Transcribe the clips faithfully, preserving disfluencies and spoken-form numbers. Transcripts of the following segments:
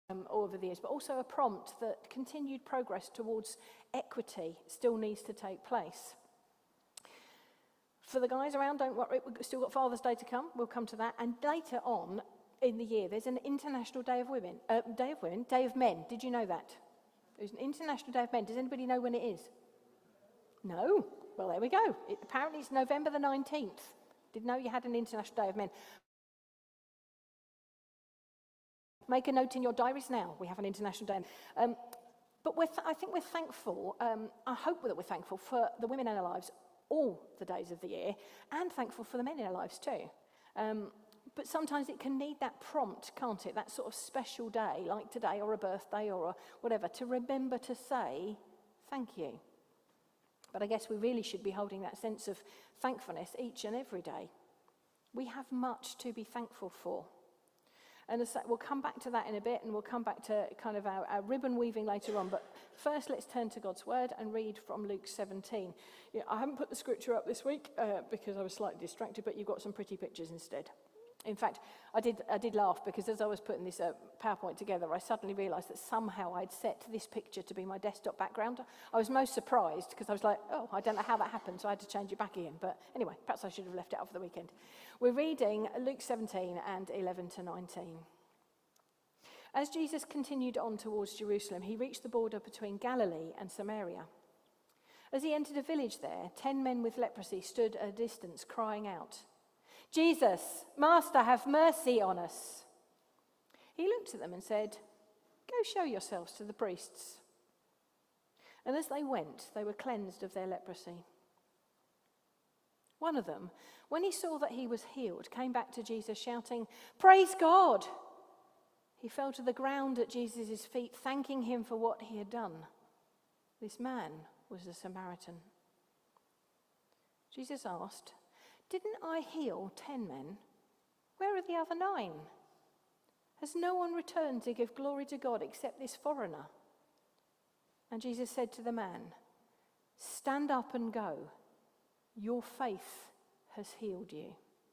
um, over the years, but also a prompt that continued progress towards equity still needs to take place. For the guys around, don't worry, we've still got Father's Day to come. We'll come to that. And later on in the year, there's an International Day of Women. Uh, Day of Women? Day of Men. Did you know that? There's an International Day of Men. Does anybody know when it is? No? Well, there we go. It, apparently it's November the nineteenth. Didn't know you had an International Day of Men. Make a note in your diaries now. We have an International Day. Um, but we're th- I think we're thankful, um, I hope that we're thankful for the women in our lives all the days of the year, and thankful for the men in our lives too. Um, but sometimes it can need that prompt, can't it? That sort of special day, like today, or a birthday, or a whatever, to remember to say thank you. But I guess we really should be holding that sense of thankfulness each and every day. We have much to be thankful for. And we'll come back to that in a bit, and we'll come back to kind of our, our ribbon weaving later on. But first, let's turn to God's word and read from Luke seventeen. Yeah, I haven't put the scripture up this week uh, because I was slightly distracted, but you've got some pretty pictures instead. In fact, I did I did laugh because as I was putting this uh, PowerPoint together, I suddenly realised that somehow I'd set this picture to be my desktop background. I was most surprised because I was like, oh, I don't know how that happened, so I had to change it back again. But anyway, perhaps I should have left it out for the weekend. We're reading Luke seventeen and eleven to nineteen. As Jesus continued on towards Jerusalem, he reached the border between Galilee and Samaria. As he entered a village there, ten men with leprosy stood at a distance crying out, "Jesus, Master, have mercy on us." He looked at them and said, "Go show yourselves to the priests." And as they went, they were cleansed of their leprosy. One of them, when he saw that he was healed, came back to Jesus shouting, "Praise God!" He fell to the ground at Jesus' feet, thanking him for what he had done. This man was a Samaritan. Jesus asked, "Didn't I heal ten men? Where are the other nine? Has no one returned to give glory to God except this foreigner?" And Jesus said to the man, "Stand up and go. Your faith has healed you."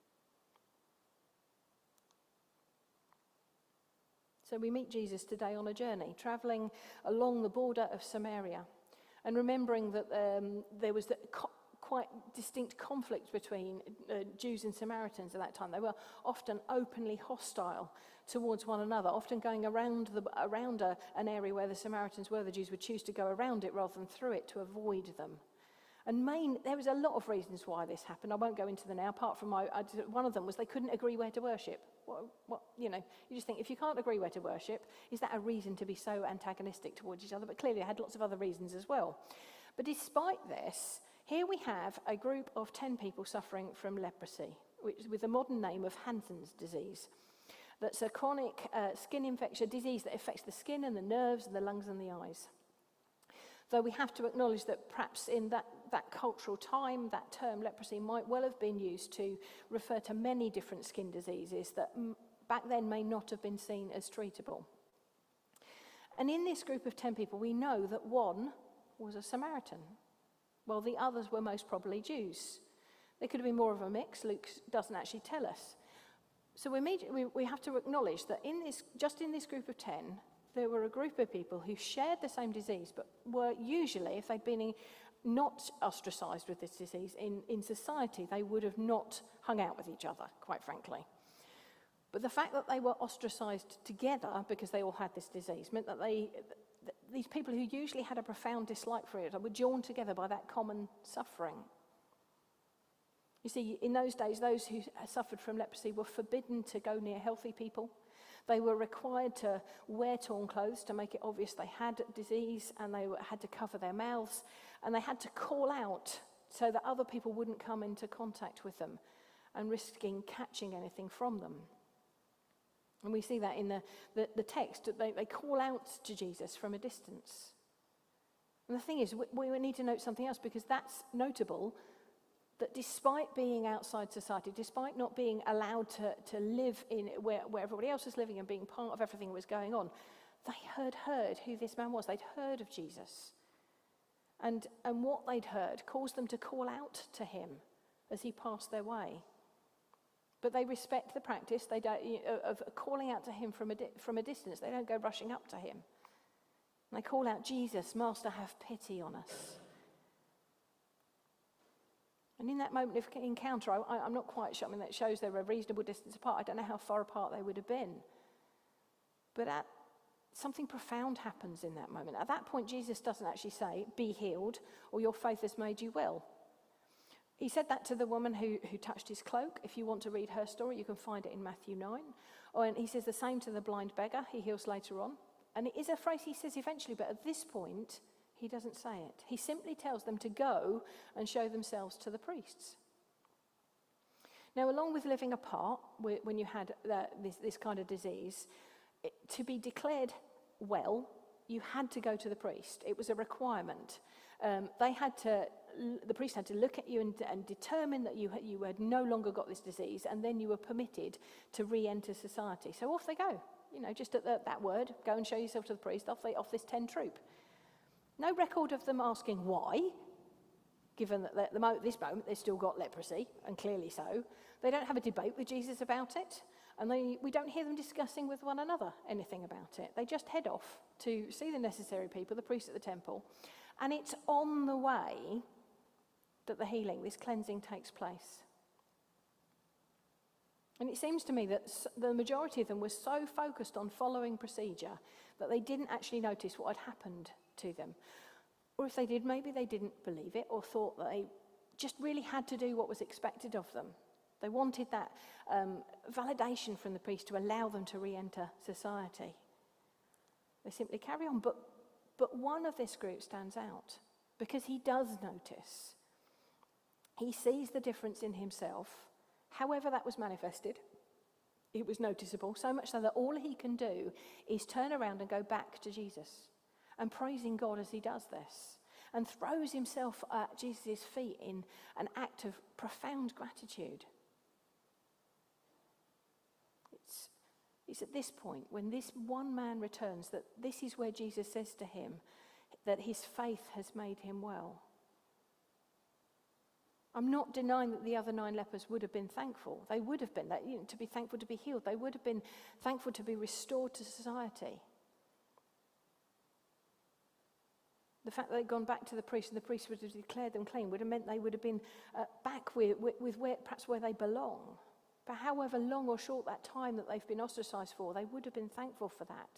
So we meet Jesus today on a journey, travelling along the border of Samaria, and remembering that um, there was the co- quite distinct conflict between uh, Jews and Samaritans at that time. They were often openly hostile towards one another, often going around the around a, an area where the Samaritans were. The Jews would choose to go around it rather than through it to avoid them. And main, there was a lot of reasons why this happened. I won't go into them now, apart from my, I, one of them was they couldn't agree where to worship. What, what, you know, you just think, if you can't agree where to worship, is that a reason to be so antagonistic towards each other? But clearly they had lots of other reasons as well. But despite this, here we have a group of ten people suffering from leprosy, which with the modern name of Hansen's disease. That's a chronic uh, skin infection, disease that affects the skin and the nerves and the lungs and the eyes. Though we have to acknowledge that perhaps in that, that cultural time, that term leprosy might well have been used to refer to many different skin diseases that m- back then may not have been seen as treatable. And in this group of ten people, we know that one was a Samaritan, while the others were most probably Jews. There could have been more of a mix. Luke doesn't actually tell us. So we, immediately, we, we have to acknowledge that in this, just in this group of ten, there were a group of people who shared the same disease, but were usually, if they'd been not ostracised with this disease in, in society, they would have not hung out with each other, quite frankly. But the fact that they were ostracised together because they all had this disease meant that they, th- these people who usually had a profound dislike for it were drawn together by that common suffering. You see, in those days, those who suffered from leprosy were forbidden to go near healthy people. They were required to wear torn clothes to make it obvious they had disease, and they had to cover their mouths, and they had to call out so that other people wouldn't come into contact with them and risking catching anything from them. And we see that in the, the, the text. They, they call out to Jesus from a distance. And the thing is, we, we need to note something else, because that's notable, that despite being outside society, despite not being allowed to, to live in where, where everybody else was living and being part of everything that was going on, they had heard who this man was. They'd heard of Jesus. And, and what they'd heard caused them to call out to him as he passed their way. But they respect the practice they don't, of calling out to him from a, di- from a distance. They don't go rushing up to him. And they call out, Jesus, Master, have pity on us. And in that moment of encounter, I, I, I'm not quite sure. I mean, that shows they were a reasonable distance apart. I don't know how far apart they would have been. But at, something profound happens in that moment. At that point, Jesus doesn't actually say, be healed, or your faith has made you well. He said that to the woman who, who touched his cloak. If you want to read her story, you can find it in Matthew nine. Oh, and he says the same to the blind beggar. He heals later on. And it is a phrase he says eventually, but at this point, he doesn't say it. He simply tells them to go and show themselves to the priests. Now, along with living apart, when you had uh, this, this kind of disease, it, to be declared well, you had to go to the priest. It was a requirement. Um, they had to, the priest had to look at you and, and determine that you had, you had no longer got this disease, and then you were permitted to re-enter society. So off they go. You know, just at the, that word, go and show yourself to the priest. Off they, off this ten troop. No record of them asking why, given that at the mo- this moment they've still got leprosy, and clearly so. They don't have a debate with Jesus about it, and they, we don't hear them discussing with one another anything about it. They just head off to see the necessary people, the priests at the temple, and it's on the way that the healing, this cleansing, takes place. And it seems to me that the majority of them were so focused on following procedure that they didn't actually notice what had happened to them. Or if they did, maybe they didn't believe it or thought that they just really had to do what was expected of them. They wanted that um, validation from the priest to allow them to re-enter society. They simply carry on. But, but one of this group stands out because he does notice. He sees the difference in himself. However that was manifested, it was noticeable, so much so that all he can do is turn around and go back to Jesus and praising God as he does this, and throws himself at Jesus' feet in an act of profound gratitude. It's, it's at this point, when this one man returns, that this is where Jesus says to him that his faith has made him well. I'm not denying that the other nine lepers would have been thankful. They would have been, that, you know, to be thankful to be healed. They would have been thankful to be restored to society. The fact that they'd gone back to the priest and the priest would have declared them clean would have meant they would have been uh, back with, with, with where, perhaps where they belong. But however long or short that time that they've been ostracized for, they would have been thankful for that.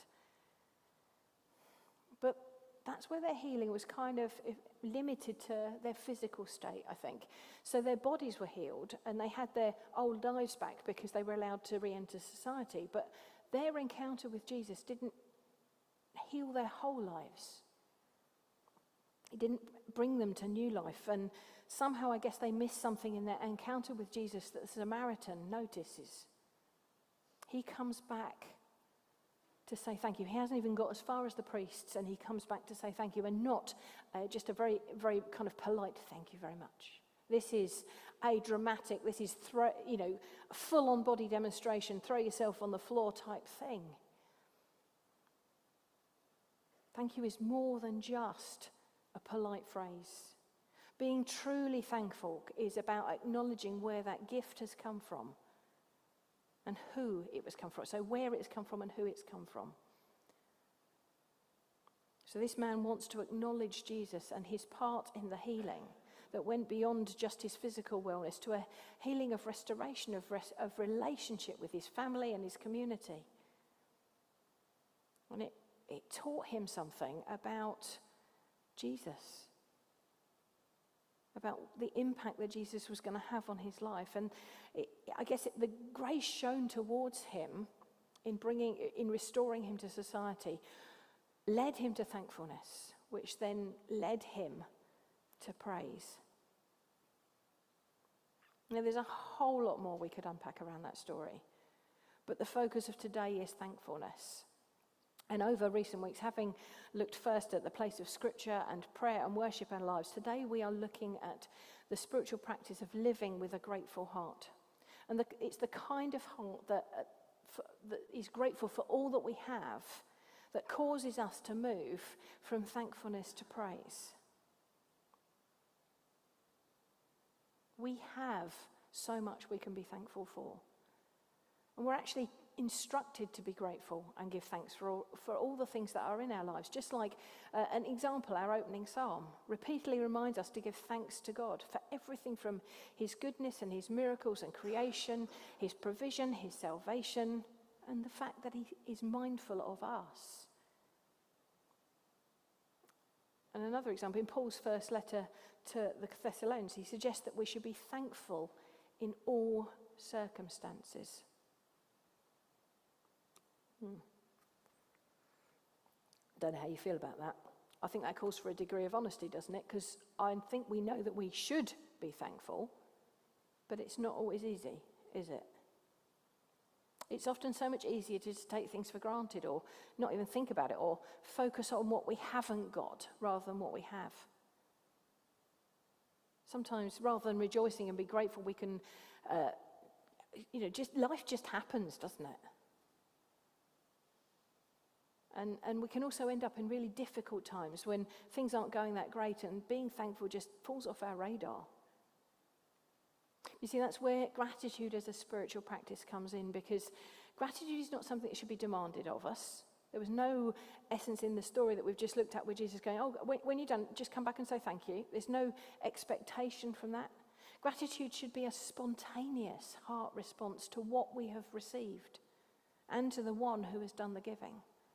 But that's where their healing was kind of limited to their physical state, I think. So their bodies were healed and they had their old lives back because they were allowed to re-enter society. But their encounter with Jesus didn't heal their whole lives. It didn't bring them to new life. And somehow I guess they missed something in their encounter with Jesus that the Samaritan notices. He comes back to say thank you. He hasn't even got as far as the priests, and he comes back to say thank you, and not uh, just a very, very kind of polite thank you very much. This is a dramatic, this is, throw, you know, a full-on body demonstration, throw yourself on the floor type thing. Thank you is more than just a polite phrase. Being truly thankful is about acknowledging where that gift has come from and who it was come from. So where it's come from and who it's come from. So this man wants to acknowledge Jesus and his part in the healing that went beyond just his physical wellness to a healing of restoration, of, res- of relationship with his family and his community. And it, it taught him something about Jesus, about the impact that Jesus was going to have on his life. And it, I guess it, the grace shown towards him in bringing, in restoring him to society led him to thankfulness, which then led him to praise. Now, there's a whole lot more we could unpack around that story, but the focus of today is thankfulness. And over recent weeks, having looked first at the place of scripture and prayer and worship in our lives, today we are looking at the spiritual practice of living with a grateful heart. And the, it's the kind of heart that, uh, for, that is grateful for all that we have, that causes us to move from thankfulness to praise. We have so much we can be thankful for. And we're actually instructed to be grateful and give thanks for all, for all the things that are in our lives. Just like uh, an example, our opening psalm repeatedly reminds us to give thanks to God for everything from his goodness and his miracles and creation, his provision, his salvation, and the fact that he is mindful of us. And another example, in Paul's first letter to the Thessalonians, he suggests that we should be thankful in all circumstances. Hmm. I don't know how you feel about that. I think that calls for a degree of honesty, doesn't it? Because I think we know that we should be thankful, but it's not always easy, is it? It's often so much easier to just take things for granted or not even think about it or focus on what we haven't got rather than what we have. Sometimes rather than rejoicing and be grateful, we can, uh, you know, just life just happens, doesn't it? And, and we can also end up in really difficult times when things aren't going that great and being thankful just falls off our radar. You see, that's where gratitude as a spiritual practice comes in, because gratitude is not something that should be demanded of us. There was no essence in the story that we've just looked at with Jesus going, oh, when, when you're done, just come back and say thank you. There's no expectation from that. Gratitude should be a spontaneous heart response to what we have received and to the one who has done the giving.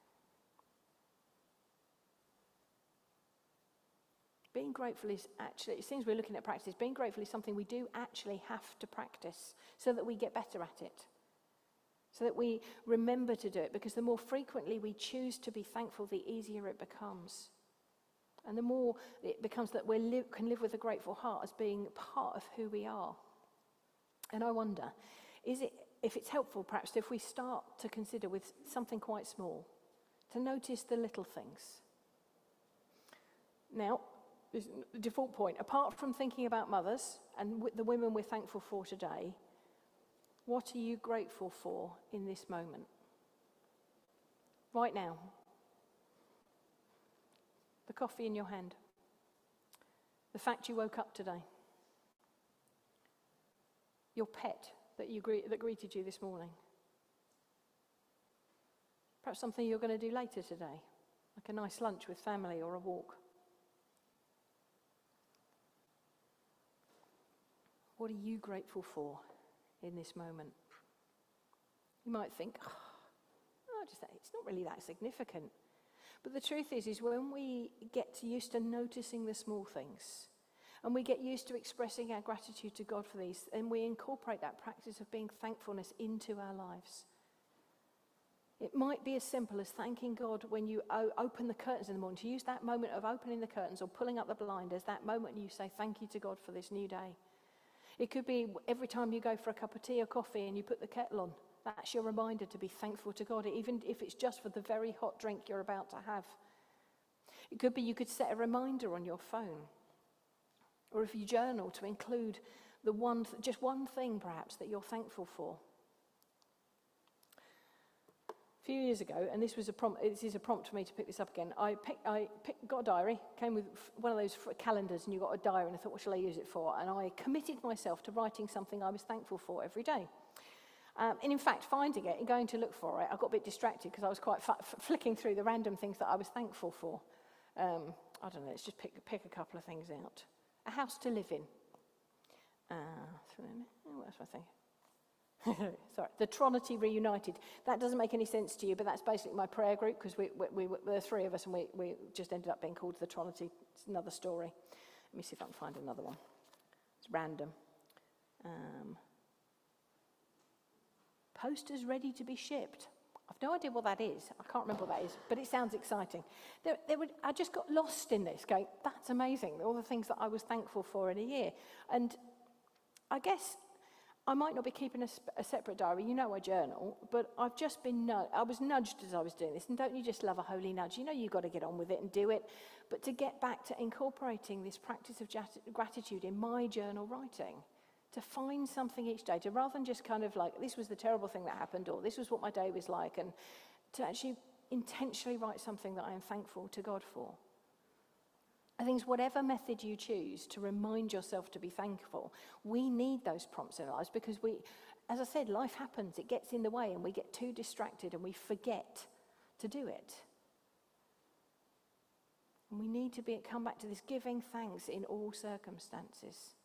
Being grateful is actually, it seems we're looking at practice, being grateful is something we do actually have to practice so that we get better at it, so that we remember to do it, because the more frequently we choose to be thankful, the easier it becomes. And the more it becomes that we live, can live with a grateful heart as being part of who we are. And I wonder, is it, if it's helpful perhaps if we start to consider with something quite small, to notice the little things. Now, the default point, apart from thinking about mothers and the women we're thankful for today, what are you grateful for in this moment? Right now. The coffee in your hand. The fact you woke up today. Your pet that, you gre- that greeted you this morning. Perhaps something you're going to do later today, like a nice lunch with family or a walk. What are you grateful for in this moment? You might think, oh, just, it's not really that significant. But the truth is, is when we get used to noticing the small things, and we get used to expressing our gratitude to God for these, and we incorporate that practice of being thankfulness into our lives. It might be as simple as thanking God when you o- open the curtains in the morning, to use that moment of opening the curtains or pulling up the blind as that moment you say thank you to God for this new day. It could be every time you go for a cup of tea or coffee and you put the kettle on. That's your reminder to be thankful to God, even if it's just for the very hot drink you're about to have. It could be you could set a reminder on your phone. Or if you journal, to include the one, th- just one thing perhaps that you're thankful for. A few years ago, and this was a prompt, this is a prompt for me to pick this up again, I, pick, I pick, got a diary, came with one of those calendars, and you got a diary, and I thought, what shall I use it for? And I committed myself to writing something I was thankful for every day. Um, and in fact, finding it and going to look for it, I got a bit distracted because I was quite f- f- flicking through the random things that I was thankful for. Um, I don't know, let's just pick, pick a couple of things out. A house to live in. Uh, what else was I thinking? Sorry, the Trinity Reunited. That doesn't make any sense to you, but that's basically my prayer group, because we, we, we, there are three of us and we, we just ended up being called the Trinity. It's another story. Let me see if I can find another one. It's random. Um, posters ready to be shipped. I've no idea what that is. I can't remember what that is, but it sounds exciting. There, there would, I just got lost in this, going, that's amazing, all the things that I was thankful for in a year. And I guess I might not be keeping a, a separate diary. You know I journal, but I've just been, nu- I was nudged as I was doing this. And don't you just love a holy nudge? You know you've got to get on with it and do it. But to get back to incorporating this practice of jat- gratitude in my journal writing, to find something each day, to rather than just kind of like, this was the terrible thing that happened, or this was what my day was like, and to actually intentionally write something that I am thankful to God for. I think it's whatever method you choose to remind yourself to be thankful, we need those prompts in our lives, because we, as I said, life happens, it gets in the way, and we get too distracted and we forget to do it. And we need to be come back to this giving thanks in all circumstances.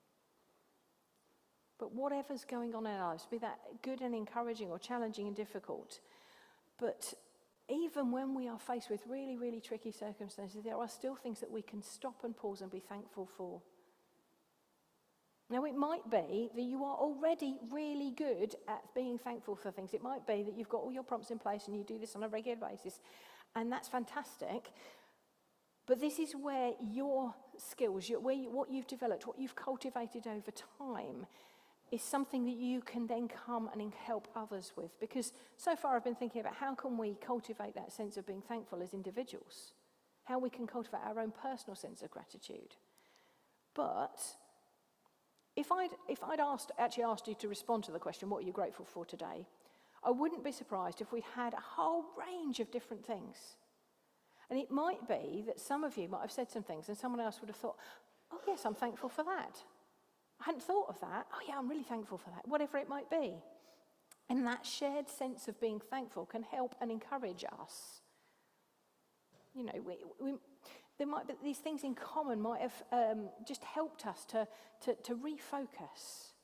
But whatever's going on in our lives, be that good and encouraging or challenging and difficult, but even when we are faced with really, really tricky circumstances, there are still things that we can stop and pause and be thankful for. Now, it might be that you are already really good at being thankful for things. It might be that you've got all your prompts in place and you do this on a regular basis, and that's fantastic. But this is where your skills, your, where you, what you've developed, what you've cultivated over time, is something that you can then come and help others with. Because so far I've been thinking about how can we cultivate that sense of being thankful as individuals, how we can cultivate our own personal sense of gratitude. But if I'd, if I'd asked, actually asked you to respond to the question, what are you grateful for today? I wouldn't be surprised if we had a whole range of different things. And it might be that some of you might have said some things and someone else would have thought, oh yes, I'm thankful for that. I hadn't thought of that. Oh yeah, I'm really thankful for that, whatever it might be. And that shared sense of being thankful can help and encourage us. You know, we, we, there might be these things in common might have um, just helped us to, to, to refocus.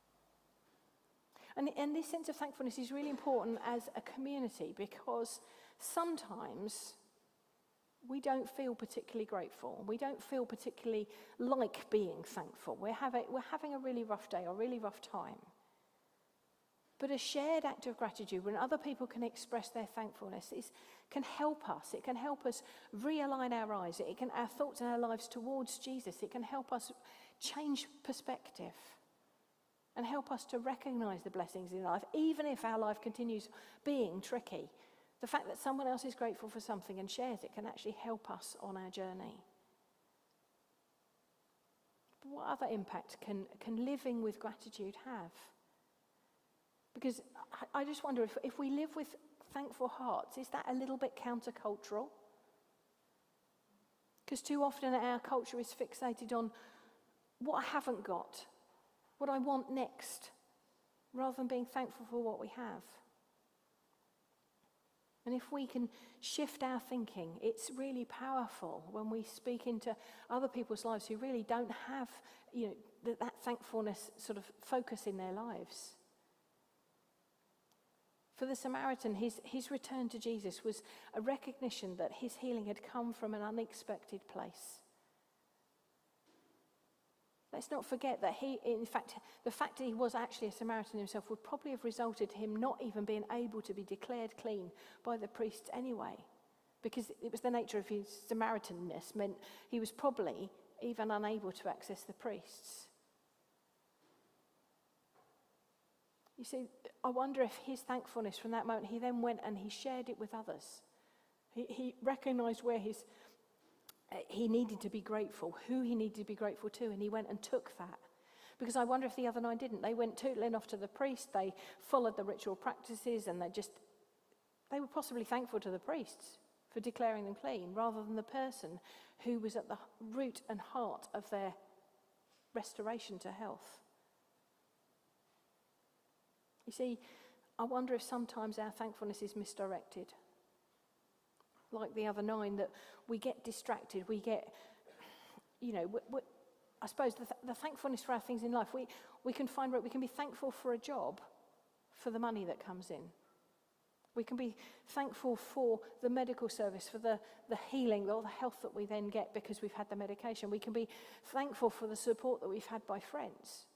And, and this sense of thankfulness is really important as a community, because sometimes we don't feel particularly grateful. We don't feel particularly like being thankful. We're having, we're having a really rough day or a really rough time. But a shared act of gratitude, when other people can express their thankfulness, is, can help us. It can help us realign our eyes. It can, our thoughts and our lives towards Jesus. It can help us change perspective and help us to recognize the blessings in life, even if our life continues being tricky. The fact that someone else is grateful for something and shares it can actually help us on our journey. But what other impact can, can living with gratitude have? Because I, I just wonder if, if we live with thankful hearts, is that a little bit countercultural? Because too often our culture is fixated on what I haven't got, what I want next, rather than being thankful for what we have. And if we can shift our thinking, it's really powerful when we speak into other people's lives who really don't have, you know, that, that thankfulness sort of focus in their lives. For the Samaritan, his, his return to Jesus was a recognition that his healing had come from an unexpected place. Let's not forget that he, in fact, the fact that he was actually a Samaritan himself would probably have resulted in him not even being able to be declared clean by the priests anyway, because it was the nature of his Samaritanness meant he was probably even unable to access the priests. You see, I wonder if his thankfulness from that moment, he then went and he shared it with others. He, he recognized where his he needed to be grateful, who he needed to be grateful to, and he went and took that. Because I wonder if the other nine didn't. They went tootling off to the priest, they followed the ritual practices, and they just, they were possibly thankful to the priests for declaring them clean, rather than the person who was at the root and heart of their restoration to health. You see, I wonder if sometimes our thankfulness is misdirected. Like the other nine, that we get distracted, we get, you know, we, we, I suppose the, th- the thankfulness for our things in life, we, we can find, we can be thankful for a job, for the money that comes in. We can be thankful for the medical service, for the, the healing, or the health that we then get because we've had the medication. We can be thankful for the support that we've had by friends.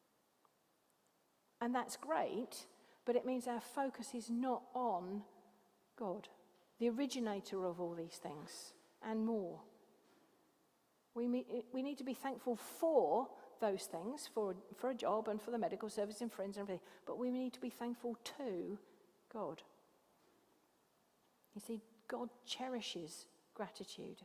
And that's great, but it means our focus is not on God, the originator of all these things and more. We, we need to be thankful for those things, for, for a job and for the medical service and friends and everything, but we need to be thankful to God. You see, God cherishes gratitude.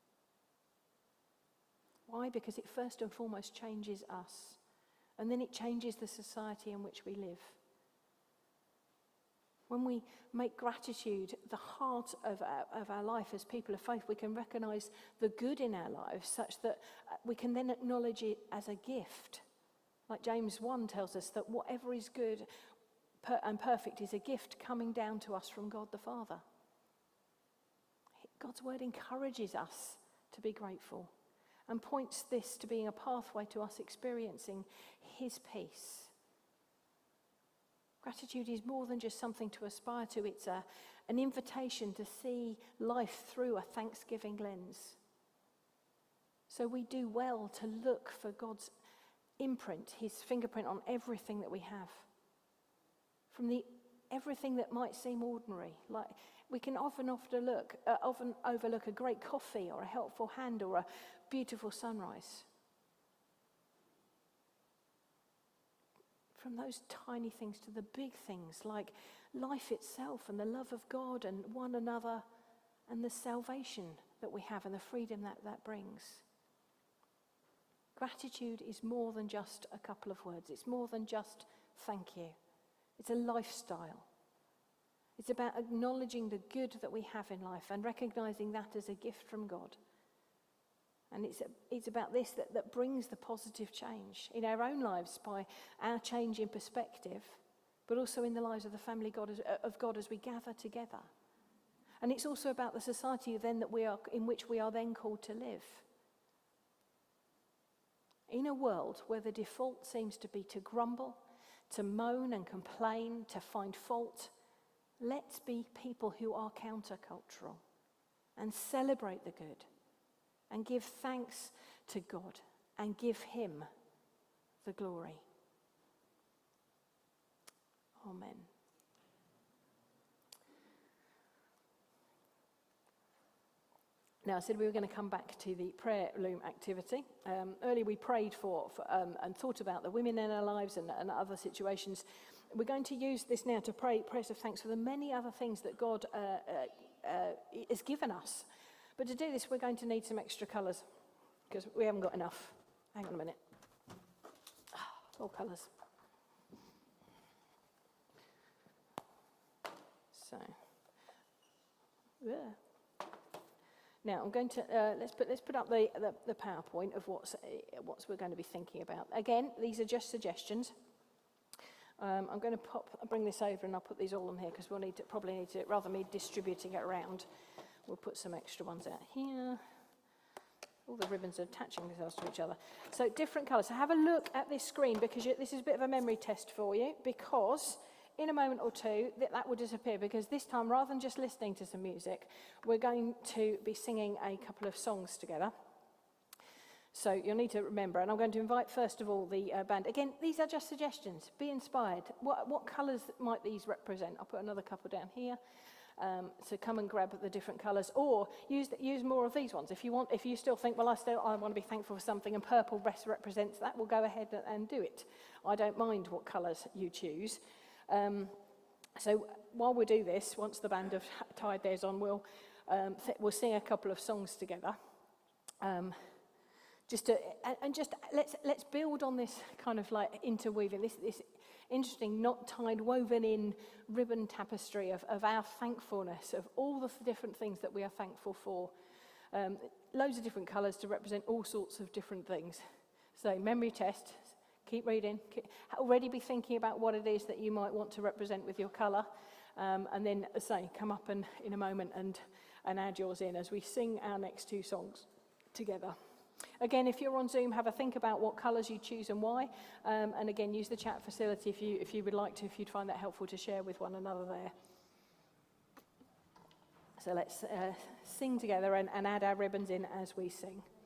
Why? Because it first and foremost changes us, and then it changes the society in which we live. When we make gratitude the heart of our, of our life as people of faith, we can recognize the good in our lives such that we can then acknowledge it as a gift. Like James one tells us that whatever is good per- and perfect is a gift coming down to us from God the Father. God's word encourages us to be grateful and points this to being a pathway to us experiencing his peace. Gratitude is more than just something to aspire to. It's a, an invitation to see life through a thanksgiving lens. So we do well to look for God's imprint, his fingerprint on everything that we have. From the everything that might seem ordinary, like we can often often look, uh, often overlook a great coffee or a helpful hand or a beautiful sunrise. From those tiny things to the big things like life itself and the love of God and one another and the salvation that we have and the freedom that that brings. Gratitude is more than just a couple of words. It's more than just thank you. It's a lifestyle. It's about acknowledging the good that we have in life and recognizing that as a gift from God. And it's, it's about this that, that brings the positive change in our own lives by our change in perspective, but also in the lives of the family God as, of God as we gather together. And it's also about the society then that we are in which we are then called to live. In a world where the default seems to be to grumble, to moan and complain, to find fault, let's be people who are countercultural and celebrate the good and give thanks to God and give him the glory. Amen. Now, I said we were going to come back to the prayer loom activity. Um, earlier we prayed for, for um, and thought about the women in our lives and, and other situations. We're going to use this now to pray prayers of thanks for the many other things that God uh, uh, uh, has given us. But to do this, we're going to need some extra colours because we haven't got enough. Hang on a minute. All colours. So, yeah. Now I'm going to uh, let's put let's put up the, the, the PowerPoint of what's uh, what's we're going to be thinking about. Again, these are just suggestions. Um, I'm going to pop bring this over and I'll put these all on here because we'll need to probably need to rather than me distributing it around. We'll put some extra ones out here. All the ribbons are attaching themselves to each other. So different colours. So have a look at this screen because you, this is a bit of a memory test for you because in a moment or two that, that will disappear because this time rather than just listening to some music, we're going to be singing a couple of songs together. So you'll need to remember, and I'm going to invite first of all the uh, band. Again, these are just suggestions. Be inspired. What, what colours might these represent? I'll put another couple down here. Um, so come and grab the different colours, or use use more of these ones if you want. If you still think, well, I still I want to be thankful for something, and purple best represents that, we'll go ahead and, and do it. I don't mind what colours you choose. Um, so while we do this, once the band have tied theirs on, we'll um, th- we'll sing a couple of songs together. Um, just to and, and just let's let's build on this kind of like interweaving this this. Interesting, not tied, woven in ribbon tapestry of, of our thankfulness, of all the different things that we are thankful for. Um, loads of different colours to represent all sorts of different things. So memory test, keep reading. Keep, already be thinking about what it is that you might want to represent with your colour. Um, and then, as I say, come up and in a moment and, and add yours in as we sing our next two songs together. Again, if you're on Zoom, have a think about what colours you choose and why. Um, and again, use the chat facility if you if you would like to, if you'd find that helpful to share with one another there. So let's uh, sing together and, and add our ribbons in as we sing.